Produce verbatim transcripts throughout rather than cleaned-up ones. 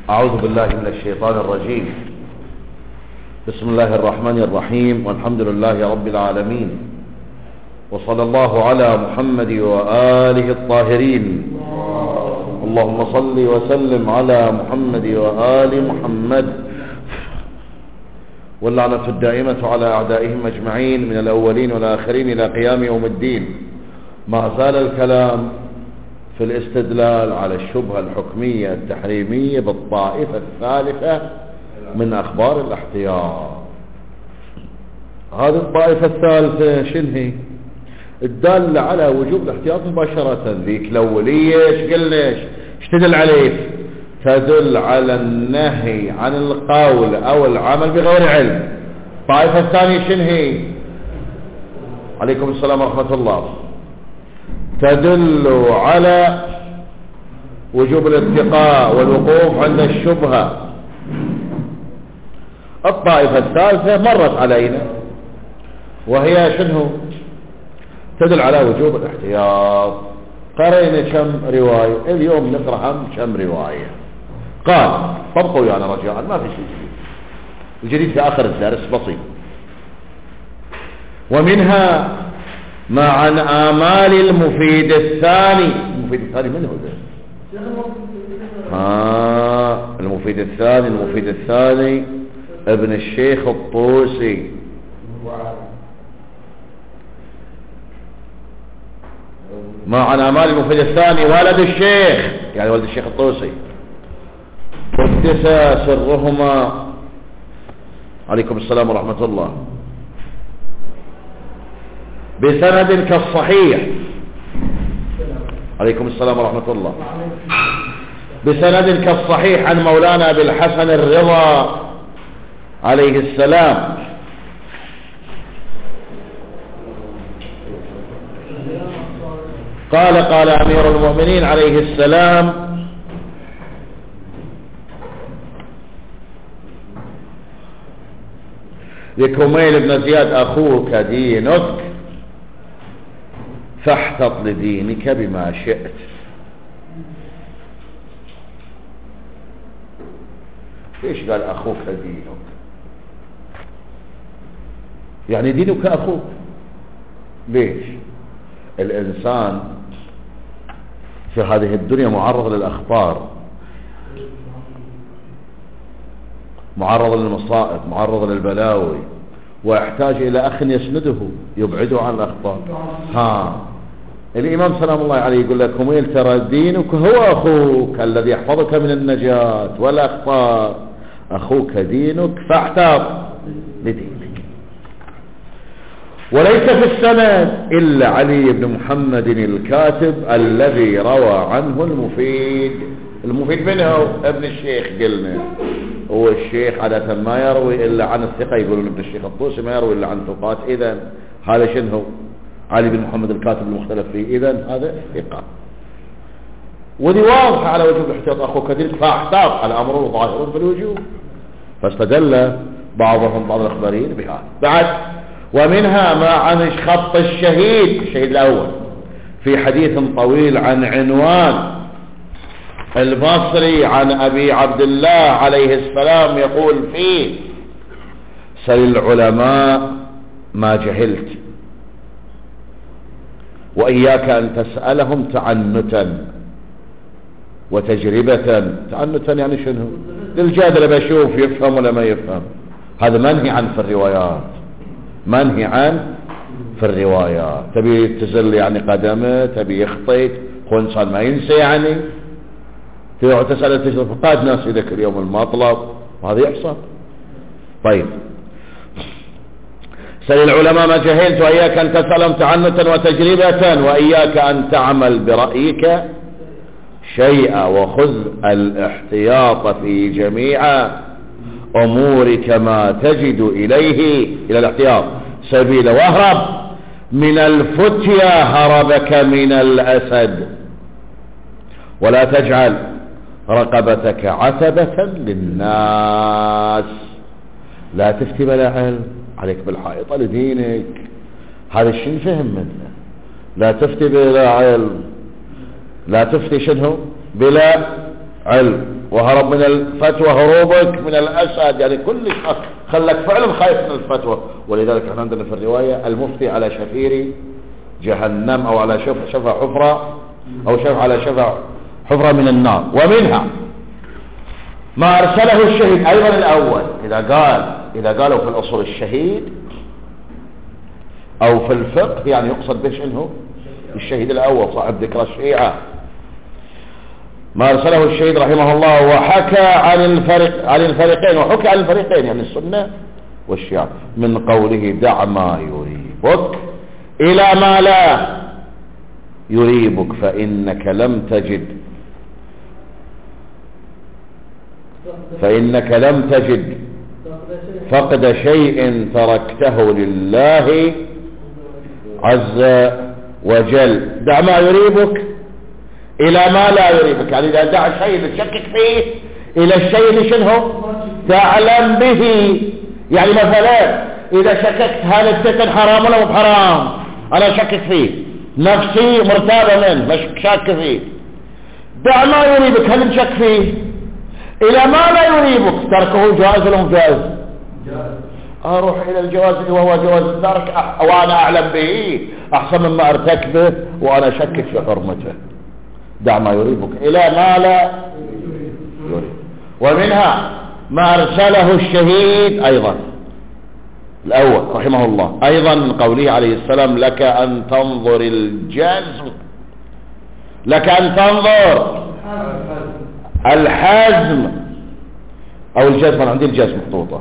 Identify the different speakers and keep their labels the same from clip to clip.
Speaker 1: أعوذ بالله من الشيطان الرجيم. بسم الله الرحمن الرحيم، والحمد لله رب العالمين، وصلى الله على محمد وآله الطاهرين. اللهم صل وسلم على محمد وآل محمد، واللعنة الدائمة على أعدائهم أجمعين من الأولين والآخرين إلى قيام يوم الدين. ما زال الكلام في الاستدلال على الشبهة الحكمية التحريمية بالطائفة الثالثة من أخبار الاحتياط. هذه الطائفة الثالثة شنهي؟ الدالة على وجوب الاحتياط مباشرة. ذيك الأولية ايش قلنا؟ ايش تدل عليه؟ تدل على النهي عن القول أو العمل بغير علم. الطائفة الثانية شنهي؟ عليكم السلام ورحمة الله. تدل على وجوب الاتقاء والوقوف عند الشبهة. الطائفة الثالثة مرت علينا وهي شنو؟ تدل على وجوب الاحتياط. قرينا كم رواية اليوم، نقرأ هم كم رواية. قال طبقوا ويانا رجاء، ما في شيء جديد، الجديد في آخر الدرس بسيط. ومنها ما عن آمال المفيد الثاني. المفيد الثاني من هو ده؟ آه المفيد الثاني المفيد الثاني ابن الشيخ الطوسي. ما عن آمال المفيد الثاني ولد الشيخ، يعني ولد الشيخ الطوسي، قدس سرهما عليكم السلام ورحمة الله، بسند كالصحيح عليكم السلام ورحمة الله، بسند كالصحيح عن مولانا أبي الحسن الرضا عليه السلام قال قال أمير المؤمنين عليه السلام: لكميل بن زياد أخوك دينك فاحتط لدينك بما شئت. ليش قال أخوك دينك؟ يعني دينك أخوك. ليش؟ الإنسان في هذه الدنيا معرض للأخطار، معرض للمصائب، معرض للبلاوي، ويحتاج إلى أخ يسنده يبعده عن الأخطار. ها الإمام سلام الله عليه يقول لك: كميل ترى دينك هو أخوك الذي يحفظك من النجاة والأخطار. أخوك دينك فاحتاط لدينك. وليس في السند إلا علي بن محمد الكاتب الذي روى عنه المفيد. المفيد منه ابن الشيخ. قلنا هو الشيخ عادة ما يروي إلا عن الثقة، يقولون ابن الشيخ الطوسي ما يروي إلا عن ثقات. إذن هذا شنو؟ علي بن محمد الكاتب المختلف فيه، إذن هذا ثقة. ودي واضحة على وجوب الاحتياط. أخوك دينك فاحتاط، الأمر ظاهر بالوجوب. فاستدل بعضهم بعض الأخباريين بهذا. بعد ومنها ما عن خط الشهيد، الشهيد الأول، في حديث طويل عن عنوان البصري عن أبي عبد الله عليه السلام يقول فيه: سل العلماء ما جهلت وإياك أن تسألهم تعنتا وتجربة. تعنتا يعني شنو؟ للجادل بشوف يفهم ولا ما يفهم. هذا منهي عن في الروايات، منهي عن في الروايات. تبي تزل يعني قدمه، تبي يخطئ، هو إنسان ما ينسى يعني، تقعد تسأل تجرب. فقاد ناس يذكر يوم المطلب وهذا يحصل. طيب، سل العلماء ما جهلت وإياك أن تسألهم تعنتا وتجربة وإياك أن تعمل برأيك شيئا وخذ الاحتياط في جميع أمورك ما تجد إليه إلى الاحتياط سبيل، واهرب من الفتيا هربك من الأسد، ولا تجعل رقبتك عتبة للناس. لا تفتي بلا علم، عليك بالحائطة لدينك. هذا الشيء فهم منه. لا تفتي بلا علم، لا تفتي شنو؟ بلا علم. وهرب من الفتوى هروبك من الأسد، يعني كل شيء خلك فعلا خايف من الفتوى. ولذلك احنا عندنا في الرواية المفتي على شفير جهنم، أو على شفا شفا حفرة، أو شفا على شفا حفرة من النار. ومنها ما أرسله الشهيد أيضا الأول. إذا قال إذا قالوا في الأصول الشهيد أو في الفقه يعني يقصد به شنو؟ الشهيد الأول صاحب ذكر الشيعة. ما أرسله الشهيد رحمه الله وحكى عن الفريق عن الفريقين وحكى عن الفريقين يعني السنة والشيعة من قوله دع ما يريبك إلى ما لا يريبك فإنك لم تجد فإنك لم تجد فقد شيء تركته لله عز وجل. دع ما يريبك إلى ما لا يريبك، يعني إذا دع شيء تشكك فيه إلى الشيء اللي شنه تعلم به. يعني مثلا إذا شككت هل الفتن حرام ولا مو حرام، أنا شكك فيه نفسي مرتابة منه مش شاك فيه، دع ما يريبك هل نشك فيه إلى ما لا يريبك تركه جائز ولا مو جائز؟ أروح إلى الجواز اللي وهو جواز الترك أح... وأنا أعلم به أحسن مما أرتكبه وأنا أشكك في حرمته. دع ما يريبك إلى ما لا يريب. ومنها ما أرسله الشهيد أيضا الأول رحمه الله أيضا من قوله عليه السلام لك أن تنظر الجزم، لك أن تنظر الحزم أو الجزم، أنا عندي الجزم مخطوطة،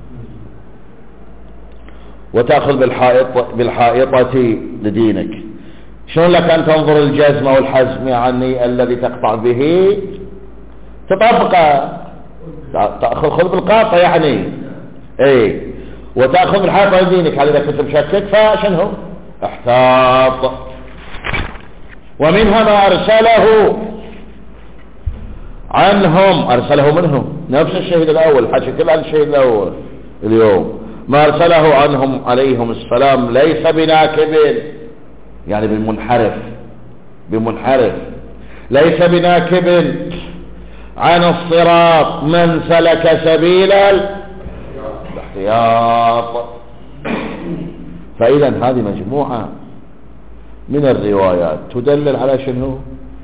Speaker 1: وتأخذ بالحائط بالحائطة لدينك. شلون لك أن تنظر الجزم أو الحزم؟ يعني الذي تقطع به تطبقه، تأخذ خذ بالقاطع يعني اي، وتأخذ بالحائطة لدينك. هل إذا كنت مشكك فشنو احتاط. ومنها ما أرسله عنهم أرسله منهم نفس الشهيد الأول، حكي كل عن الشهيد الأول اليوم. ما أرسله عنهم عليهم السلام ليس بناكب، يعني بالمنحرف بمنحرف ليس بناكب عن الصراط من سلك سبيل الاحتياط. فإذا هذه مجموعة من الروايات تدلل على شنو؟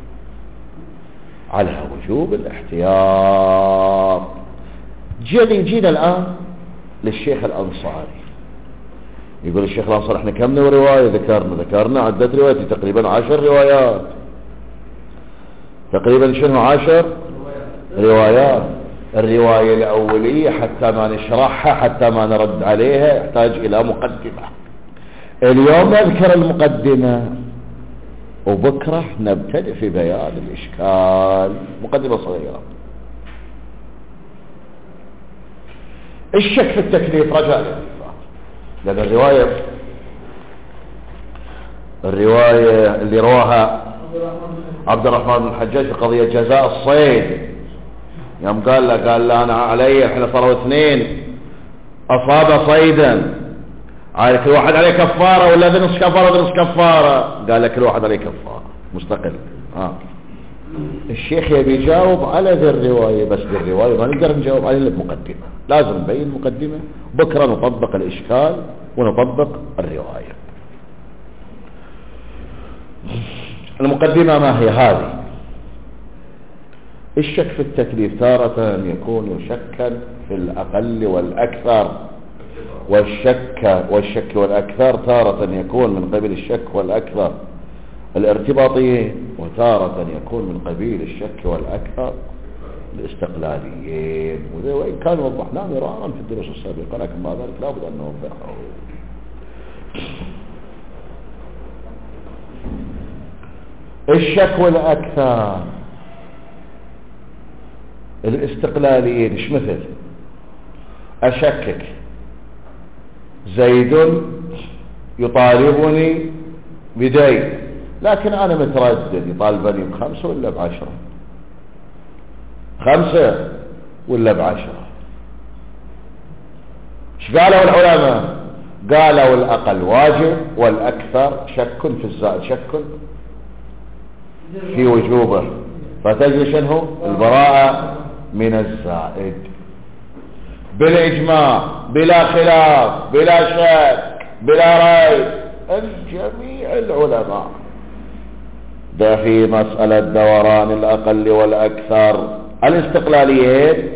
Speaker 1: على وجوب الاحتياط. جينا جينا الآن للشيخ الأنصاري. يقول الشيخ الأنصاري احنا كم رواية ذكرنا ذكرنا عدة روايات، تقريبا عشر روايات تقريبا شنو عشر روايات. الرواية الأولية حتى ما نشرحها حتى ما نرد عليها يحتاج إلى مقدمة. اليوم نذكر المقدمة وبكرة نبتدئ في بيان الإشكال. مقدمة صغيرة. الشك في التكليف رجاء الانتفاع، لأن الرواية الرواية اللي رواها عبد الرحمن بن الحجاج في قضية جزاء الصيد، يوم قال له قال له أنا علي احنا صاروا اثنين أصاب صيدا، على كل واحد عليه كفارة ولا ذي نص كفارة وذي نص كفارة؟ قال لك كل واحد عليه كفارة مستقل. آه. الشيخ يبي يجاوب على ذي الرواية، بس ذي الرواية ما نقدر نجاوب عليه إلا بمقدمة، لازم نبين المقدمة، بكرة نطبق الإشكال ونطبق الرواية. المقدمة ما هي هذه؟ الشك في التكليف تارة يكون شكا في الأقل والأكثر، والشك والشك والأكثر تارة يكون من قبيل الشك والأكثر الارتباطيين، وتارة يكون من قبيل الشك والأكثر الاستقلاليين. وإن كان وضحناه مرارا في الدروس السابقة لكن مع ذلك لابد أن نوضحه. الشك والأكثر الاستقلاليين ايش مثل؟ أشكك زيد يطالبني بدين لكن أنا متردد، يطالبني بخمسة ولا بعشرة، خمسة ولا بعشرة. ايش قالوا العلماء؟ قالوا الأقل واجب والأكثر شك في الزائد شك في وجوبه، فتجد شنو البراءة من الزائد بالإجماع بلا خلاف بلا شك بلا ريب الجميع العلماء. ده في مسألة دوران الأقل والأكثر. الاستقلاليين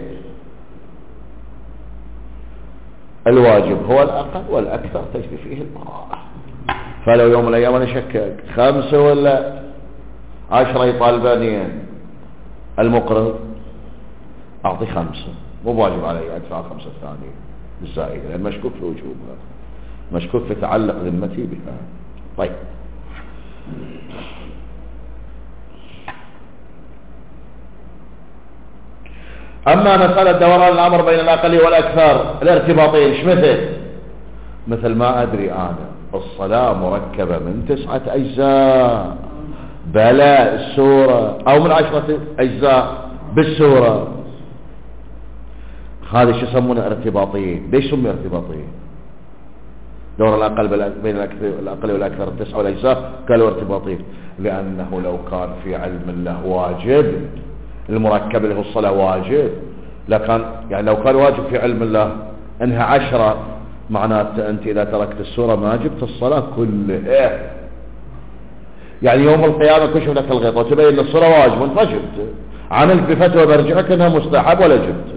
Speaker 1: الواجب هو الأقل والأكثر تجري فيه البراءة. فلو يوم من الأيام أنا شكك خمسة ولا عشرة يطالبانيا المقرض أعطي خمسة مو واجب علي أدفع خمسة الثانية بالزائدة لأن مشكوك في وجوبها مشكوك في تعلق ذمتي بها. طيب أما مسألة دوران الأمر بين الأقل والأكثر الارتباطين ايش مثل مثل ما أدري أنا الصلاة مركبة من تسعة أجزاء بلا السورة أو من عشرة أجزاء بالسورة. هذا شو يسمونه ارتباطين. ليش سمي ارتباطين؟ دور الأقل بين الأقل والأكثر التسعة والأجزاء قالوا ارتباطين لأنه لو كان في علم الله واجب المركب اللي هو الصلاة واجب لكن يعني لو كان واجب في علم الله انها عشرة معناته انت اذا تركت السورة ما جبت الصلاة كلها. يعني يوم القيامة كشف لك الغيط وتبين الصورة واجب وانت ما جبت عملت بفتوى برجعك انها مستحب ولا جبت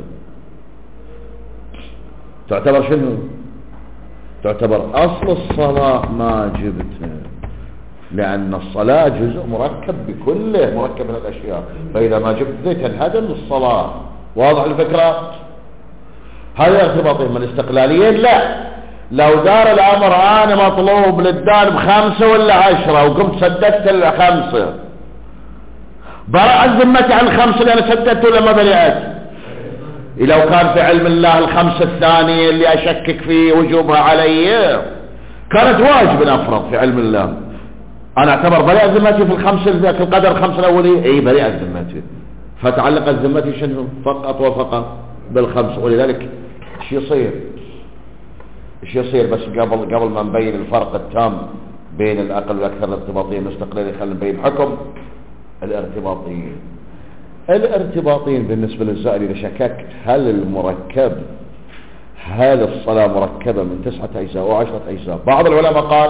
Speaker 1: تعتبر شنو تعتبر اصل الصلاة ما جبت لأن الصلاة جزء مركب بكله مركب من الأشياء فإذا ما جبت ذي تنهدم الصلاة. واضح الفكرة؟ هذا ارتباطين من الاستقلاليين. لا لو دار الأمر أنا مطلوب للدار بخمسة ولا عشرة وقمت سددت الخمسة برأت ذمتي عن الخمسة اللي أنا سددت ولا ما برئت؟ لو كان في علم الله الخمسة الثانية اللي أشكك في وجوبها علي كانت واجب نفرض في علم الله انا اعتبر بريئة ذمتي في الخمسة ذاك القدر الخمسة الاولية اي بريئة ذمتي فتعلقت ذمتي شنو فقط وفقط بالخمس. ولذلك ايش يصير ايش يصير بس قبل قبل ما نبين الفرق التام بين الاقل والاكثر الارتباطيين والاستقلاليين خلينا نبين حكم الارتباطيين. الارتباطيين بالنسبة للزائد اذا شككت هل المركب هل الصلاة مركبة من تسعة اجزاء او عشرة اجزاء بعض العلماء قال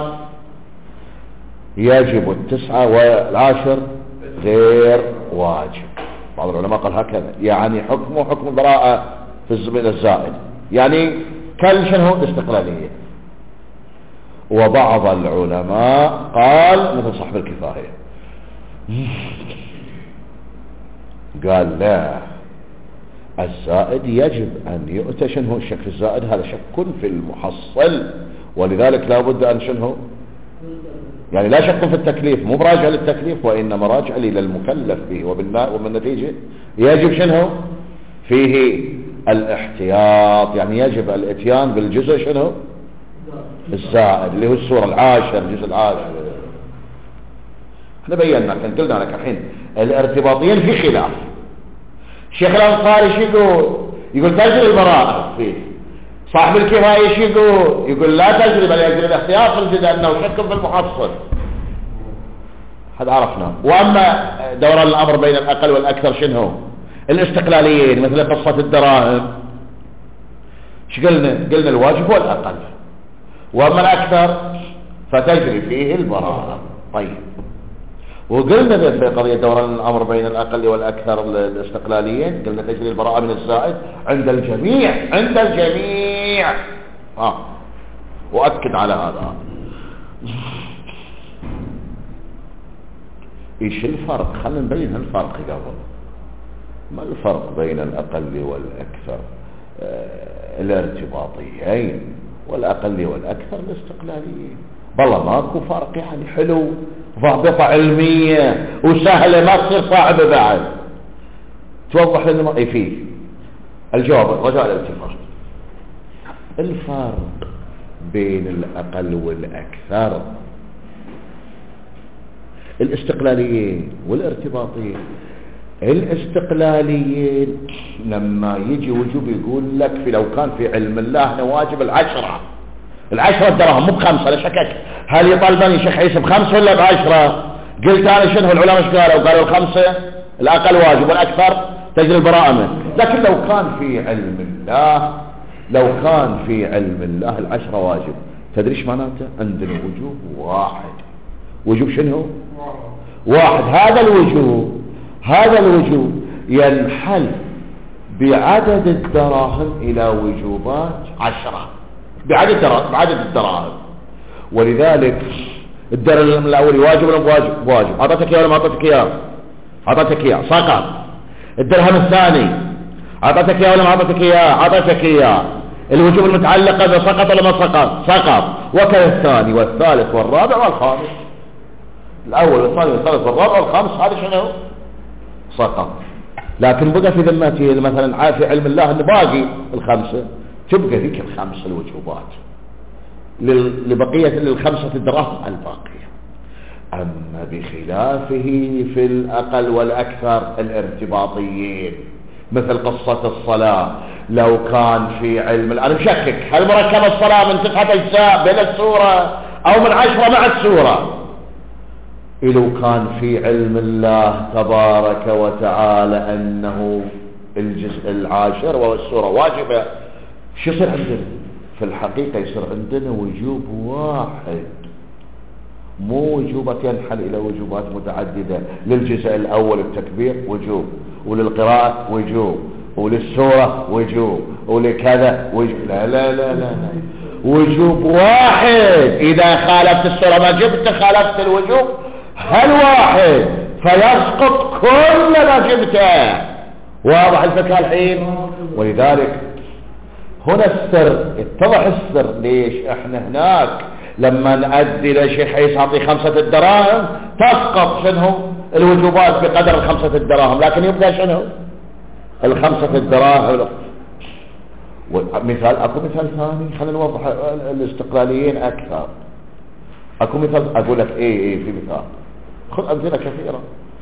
Speaker 1: يجب التسعة والعاشر غير واجب. بعض العلماء قال هكذا يعني حكمه حكم البراءة في الزمن الزائد يعني كل شنو الاستقلالية. وبعض العلماء قال مثل صاحب الكفاية قال لا الزائد يجب أن يؤتى شنو الشك الزائد هذا شك في المحصل ولذلك لا بد أن شنو يعني لا شك في التكليف مو براجع للتكليف وإنما راجع إلى المكلف به وبالناء ومن النتيجة يجب شنو فيه الاحتياط يعني يجب الاتيان بالجزء شنو الزائد اللي هو السورة العاشر الجزء العاشر. احنا بينا كنت قلنا لك الحين الارتباطيين في خلاف. الشيخ الأنصاري شو يقول يقول تجري البراءة فيه. صاحب الكفاية ايش يقول يقول لا تجري بل يجري الاحتياط في الجزء لأنه شك في المحصل هذا عرفنا. واما دوران الامر بين الاقل والاكثر شنو الاستقلاليين مثل قصة الدراهم ايش قلنا قلنا الواجب هو الاقل واما الاكثر فتجري فيه البراءة. طيب وقلنا في قضية دوران الامر بين الاقل والاكثر الاستقلاليين قلنا تجري البراءة من الزائد عند الجميع عند الجميع ها واكد على هذا. ايش الفرق خلينا نبين الفرق قبل ما الفرق بين الاقل والاكثر آه الارتباطيين والاقل والاكثر الاستقلاليين. والله ماكو فرق يعني حلو ضابطة علمية وسهلة ما تصير صعبة بعد توضح لنا اي فيه الجواب رجاء الاتفاق. الفرق بين الاقل والاكثر الاستقلاليين والارتباطيين. الاستقلاليين لما يجي وجوب يقول لك في لو كان في علم الله نواجب العشرة العشرة دراهم مو بخمسة لا شكك هل يطالبني شيخ عيسى بخمسة ولا بعشرة؟ قلت انا شنو العلماء ايش قالوا؟ قالوا الخمسة الاقل واجب والاكثر تجري البراءة منه. لكن لو كان في علم الله لو كان في علم الله العشرة واجب، تدري ايش معناته؟ عندنا وجوب واحد. وجوب شنو؟ واحد. هذا الوجوب هذا الوجوب ينحل بعدد الدراهم الى وجوبات عشرة، بعدد بعدد الدراهم. ولذلك الدرهم الاولي واجب ولا واجب؟ واجب. اعطيتك اياه ولا ما اعطيتك اياه؟ اعطيتك اياه، سقط. الدرهم الثاني اعطيتك اياه ولا ما اعطيتك اياه؟ اعطيتك اياه. الوجوب المتعلقه به سقط ولا ما سقط؟ سقط. وكذا الثاني والثالث والرابع والخامس. الاول والثاني والثالث والرابع والخامس هذا شنو؟ سقط. لكن بقى في ذمته مثلا في علم الله ان باقي الخمسه، تبقى ذيك الخمس الوجوبات لبقيه للخمسه الدراهم الباقيه. اما بخلافه في الاقل والاكثر الارتباطيين مثل قصه الصلاه، لو كان في علم، انا مشكك هل مركب الصلاه من تسعه اجزاء بين السوره او من عشره مع السوره؟ لو كان في علم الله تبارك وتعالى انه الجزء العاشر والسوره واجبه، شو يصير عندنا؟ في الحقيقه يصير عندنا وجوب واحد، مو وجوبات ينحل الى وجوبات متعدده. للجزء الاول التكبير وجوب، وللقراءه وجوب، وللسوره وجوب، ولكذا وجوب. لا لا لا لا, لا. وجوب واحد. اذا خالفت السوره ما جبت، خالفت الوجوب هل واحد فيسقط كل ما جبته. واضح الفكره الحين؟ ولذلك هنا السر، اتضح السر ليش احنا هناك لما نؤدي لشيء حيث يعطي خمسة الدراهم تسقط شنو الوجوبات بقدر الخمسة الدراهم، لكن يبقى شنو الخمسة الدراهم. مثال، اكو مثال ثاني خلينا نوضح الاستقلاليين اكثر. اكو مثال اقول لك ايه ايه في مثال، خذ امثله كثيره.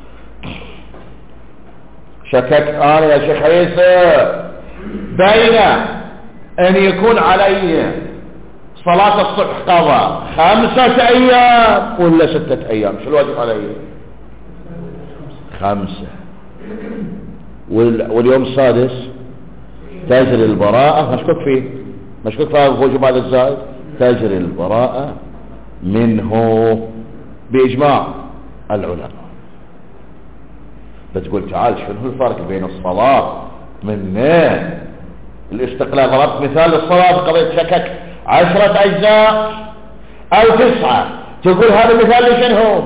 Speaker 1: شككت انا يا شيخ عيسى بين ان يكون علي صلاة الصبح قضاء خمسة ايام ولا ستة ايام، شو الواجب علي؟ خمسة. واليوم السادس تجري البراءة، مشكوك فيه مشكوك فيه وجوب هذا الزائد، تجري البراءة منه بإجماع العلماء. بتقول تعال شنو الفرق بين الصلاة من الاستقلال؟ ضربت مثال للصلاة قضية شكك عشرة أجزاء أو تسعة، تقول هذا مثال لشنو؟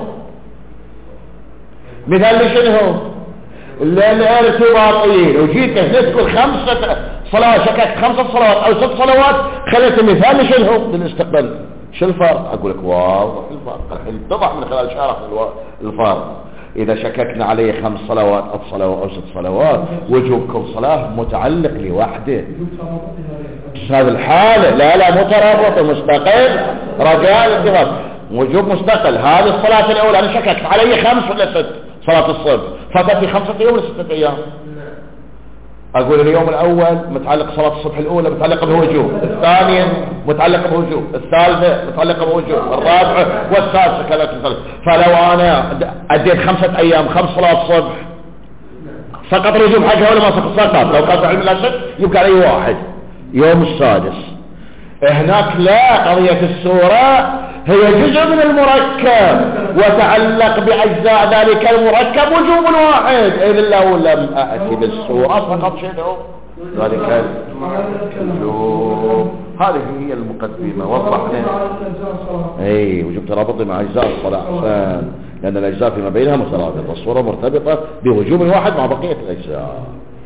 Speaker 1: مثال لشنو؟ للارتباطيين. وجيت هنا تقول خمسة صلوات، شككت خمسة صلوات أو ست صلوات، خليت مثال لشنو؟ للاستقلال. شو الفرق؟ أقول لك واضح الفرق الحين اتضح من خلال شرح الفرق. إذا شككنا عليه خمس صلوات أو صلوات أو ست صلوات، وجوب كل صلاة متعلق لوحده. هذه الحالة لا لا مترابط مستقل رجاء الاتفاق، وجوب مستقل. هذه الصلاة الأولى أنا شككت عليه خمس ولا ست، صلاة الصبح فاتت في خمسة أيام ولا ستة أيام؟ أقول اليوم الأول متعلق صلاة الصبح الأولى متعلقة بوجوب، الثانية متعلقة بوجوب، الثالثة متعلقة بوجوب، الرابعة والسادسة كذا. فلو أنا أديت خمسة أيام خمس صلاة الصبح سقط الوجوب حقها ولا ما سقط؟ سقط. لو كان علم الأسد يبقى عليه واحد يوم السادس. هناك لا، قضية السورة هي جزء من المركب وتعلق بأجزاء ذلك المركب وجوب واحد. إذ لو لم أأتي بالسورة فقط شنو ذلك الوجوب. هذه هي المقدمة وضحنا. اي وجوب ترابط مع أجزاء الصلاة أحسن، لأن الأجزاء فيما بينها مترابطة، والصورة مرتبطة بوجوب واحد مع بقية الأجزاء.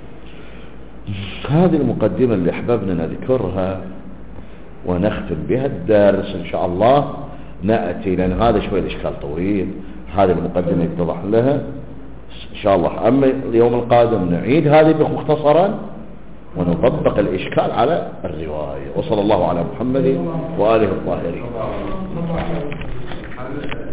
Speaker 1: هذه المقدمة اللي أحببنا نذكرها ونختم بها الدرس إن شاء الله. نأتي لأن هذا شوي الإشكال طويل، هذه المقدمة يتضح لها إن شاء الله. أما اليوم القادم نعيد هذه مختصرا ونطبق الإشكال على الرواية. وصلى الله على محمد وآله الطاهرين.